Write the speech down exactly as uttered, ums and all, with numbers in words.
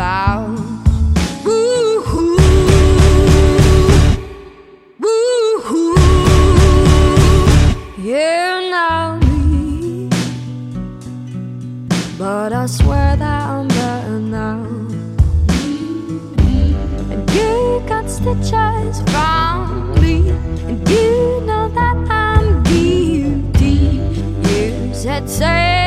clouds. Woo-hoo, woo-hoo, you know me, but I swear that I'm better now. And you got stitches from me, and you know that I'm guilty. You said say